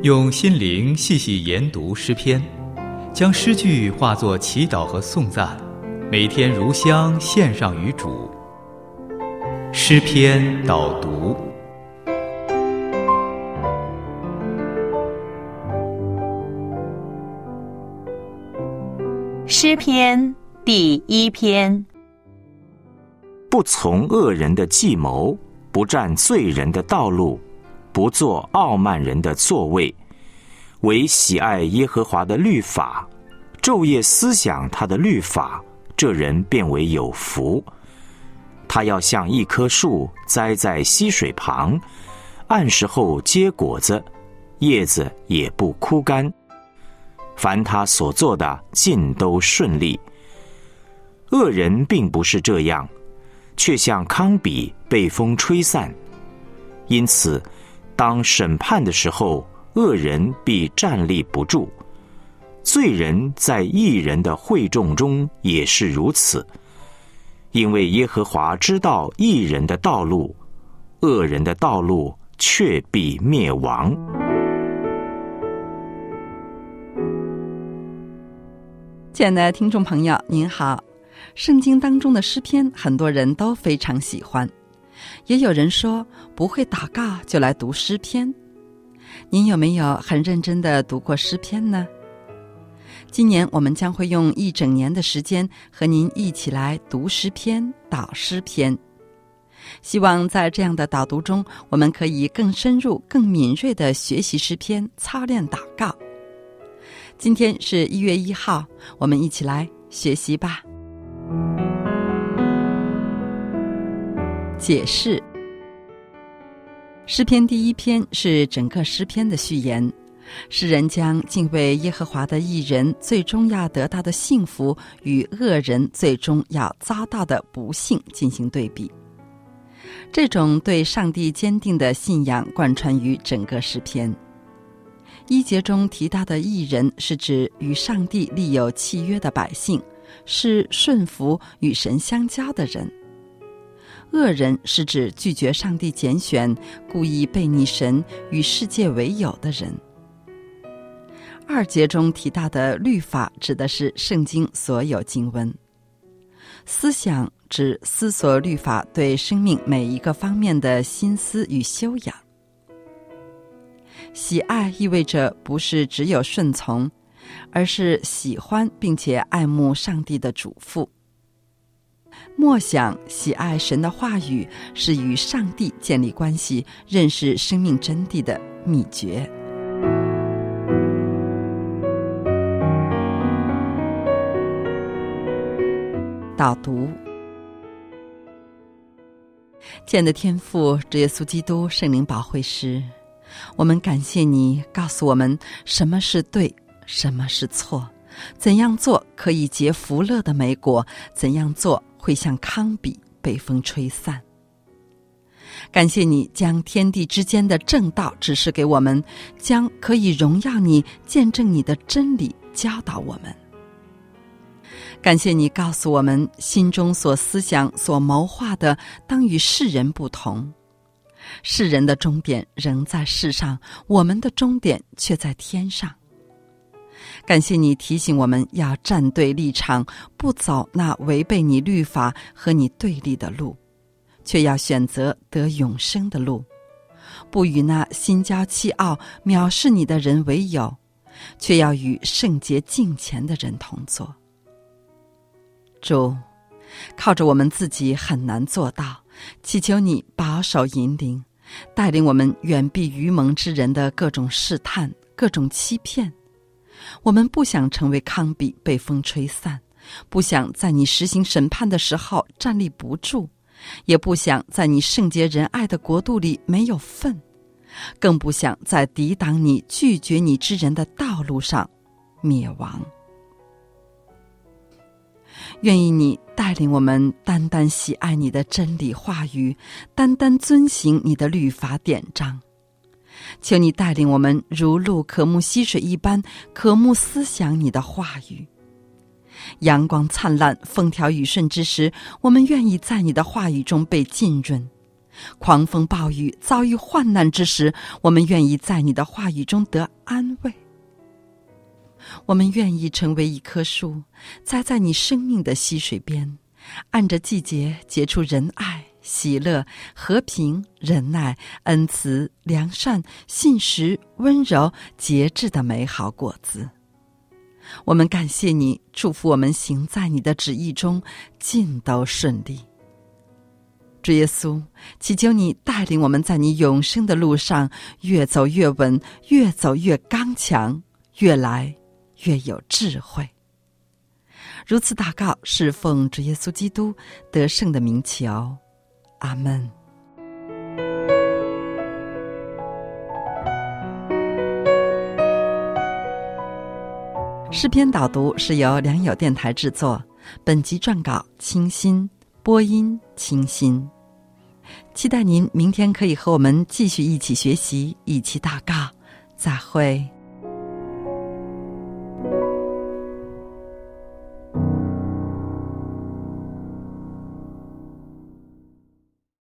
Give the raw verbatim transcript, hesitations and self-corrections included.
用心灵细细研读诗篇，将诗句化作祈祷和颂赞，每天如香献上于主。诗篇导读。 诗篇第一篇。 不从恶人的计谋，不占罪人的道路，不做傲慢人的座位，唯喜爱耶和华的律法，昼夜思想他的律法，这人便为有福。他要像一棵树栽在溪水旁，按时候结果子，叶子也不枯干。凡他所做的尽都顺利。恶人并不是这样，却像糠秕被风吹散。因此当审判的时候，恶人必站立不住。罪人在义人的会众中也是如此。因为耶和华知道义人的道路，恶人的道路却必灭亡。 亲爱的听众朋友，您好。圣经当中的诗篇很多人都非常喜欢，也有人说不会祷告就来读诗篇。您有没有很认真地读过诗篇呢？今年我们将会用一整年的时间和您一起来读诗篇、导诗篇。希望在这样的导读中，我们可以更深入、更敏锐地学习诗篇，操练祷告。今天是一月一号，我们一起来学习吧。解释。诗篇第一篇是整个诗篇的序言，诗人将敬畏耶和华的义人最终要得到的幸福与恶人最终要遭到的不幸进行对比。这种对上帝坚定的信仰贯穿于整个诗篇。一节中提到的义人是指与上帝立有契约的百姓，是顺服与神相交的人。恶人是指拒绝上帝拣选，故意背逆神，与世界为友的人。二节中提到的律法指的是圣经所有经文。思想指思索律法对生命每一个方面的心思与修养。喜爱意味着不是只有顺从，而是喜欢并且爱慕上帝的嘱咐。默想喜爱神的话语，是与上帝建立关系、认识生命真谛的秘诀。导读。亲爱的天父，主耶稣基督圣灵保惠师，我们感谢你告诉我们什么是对，什么是错，怎样做可以结福乐的美果，怎样做会像糠秕被风吹散。感谢你将天地之间的正道指示给我们，将可以荣耀你、见证你的真理教导我们。感谢你告诉我们，心中所思想、所谋划的当与世人不同。世人的终点仍在世上，我们的终点却在天上。感谢你提醒我们要站对立场，不走那违背你律法和你对立的路，却要选择得永生的路，不与那心骄气傲、藐视你的人为友，却要与圣洁敬虔的人同坐。主，靠着我们自己很难做到，祈求你保守引领，带领我们远避愚蒙之人的各种试探、各种欺骗。我们不想成为糠秕被风吹散，不想在你实行审判的时候站立不住，也不想在你圣洁仁爱的国度里没有份，更不想在抵挡你、拒绝你之人的道路上灭亡。愿意你带领我们单单喜爱你的真理话语，单单遵行你的律法典章。求你带领我们如鹿渴慕溪水一般，渴慕思想你的话语。阳光灿烂，风调雨顺之时，我们愿意在你的话语中被浸润。 狂风暴雨遭遇患难之时，我们愿意在你的话语中得安慰。我们愿意成为一棵树，栽在你生命的溪水边，按着季节结出仁爱、喜乐、和平、忍耐、恩慈、良善、信实、温柔、节制的美好果子。我们感谢你，祝福我们行在你的旨意中，尽都顺利。主耶稣，祈求你带领我们在你永生的路上越走越稳，越走越刚强，越来越有智慧。如此祷告，是奉主耶稣基督得胜的名求，阿们。诗篇导读是由良友电台制作，本集撰稿清新，播音清新。期待您明天可以和我们继续一起学习，一起祷告。再会。